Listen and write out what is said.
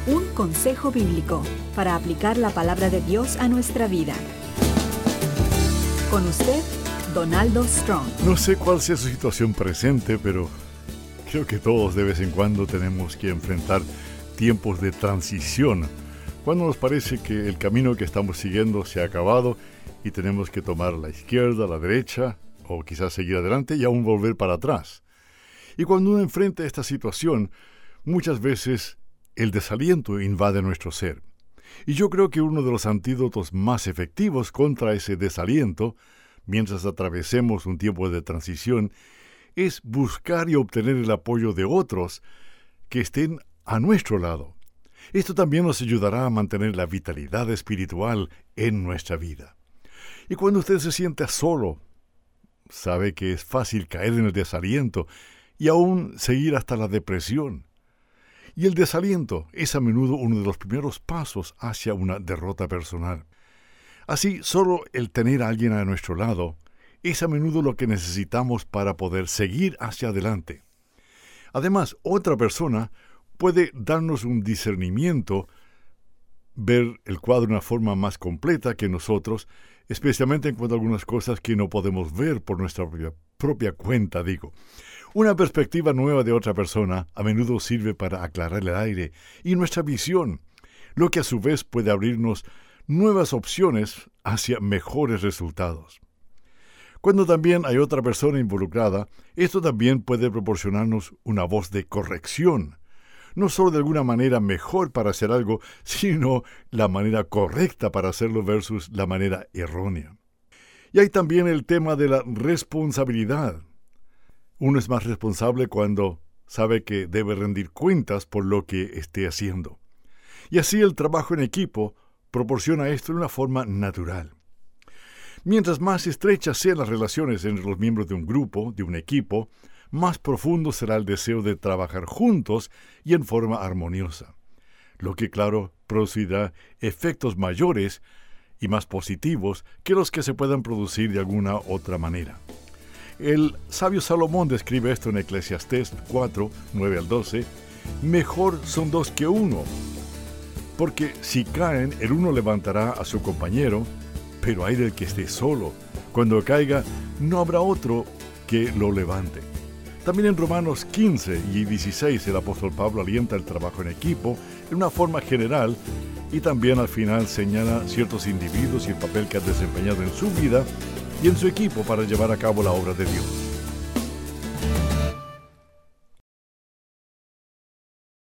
Un consejo bíblico para aplicar la palabra de Dios a nuestra vida. Con usted, Donaldo Strong. No sé cuál sea su situación presente, pero creo que todos de vez en cuando tenemos que enfrentar tiempos de transición, cuando nos parece que el camino que estamos siguiendo se ha acabado y tenemos que tomar la izquierda, la derecha, o quizás seguir adelante y aún volver para atrás. Y cuando uno enfrenta esta situación, muchas veces el desaliento invade nuestro ser. Y yo creo que uno de los antídotos más efectivos contra ese desaliento, mientras atravesemos un tiempo de transición, es buscar y obtener el apoyo de otros que estén a nuestro lado. Esto también nos ayudará a mantener la vitalidad espiritual en nuestra vida. Y cuando usted se sienta solo, sabe que es fácil caer en el desaliento y aún seguir hasta la depresión. Y el desaliento es a menudo uno de los primeros pasos hacia una derrota personal. Así, solo el tener a alguien a nuestro lado es a menudo lo que necesitamos para poder seguir hacia adelante. Además, otra persona puede darnos un discernimiento, ver el cuadro de una forma más completa que nosotros, especialmente en cuanto a algunas cosas que no podemos ver por nuestra propia cuenta, digo. Una perspectiva nueva de otra persona a menudo sirve para aclarar el aire y nuestra visión, lo que a su vez puede abrirnos nuevas opciones hacia mejores resultados. Cuando también hay otra persona involucrada, esto también puede proporcionarnos una voz de corrección, no solo de alguna manera mejor para hacer algo, sino la manera correcta para hacerlo versus la manera errónea. Y hay también el tema de la responsabilidad. Uno es más responsable cuando sabe que debe rendir cuentas por lo que esté haciendo. Y así el trabajo en equipo proporciona esto de una forma natural. Mientras más estrechas sean las relaciones entre los miembros de un grupo, de un equipo, más profundo será el deseo de trabajar juntos y en forma armoniosa, lo que, claro, producirá efectos mayores y más positivos que los que se puedan producir de alguna otra manera. El sabio Salomón describe esto en Eclesiastés 4, 9 al 12, «Mejor son dos que uno, porque si caen, el uno levantará a su compañero, pero hay del que esté solo. Cuando caiga, no habrá otro que lo levante». También en Romanos 15 y 16 el apóstol Pablo alienta el trabajo en equipo de una forma general y también al final señala ciertos individuos y el papel que han desempeñado en su vida y en su equipo para llevar a cabo la obra de Dios.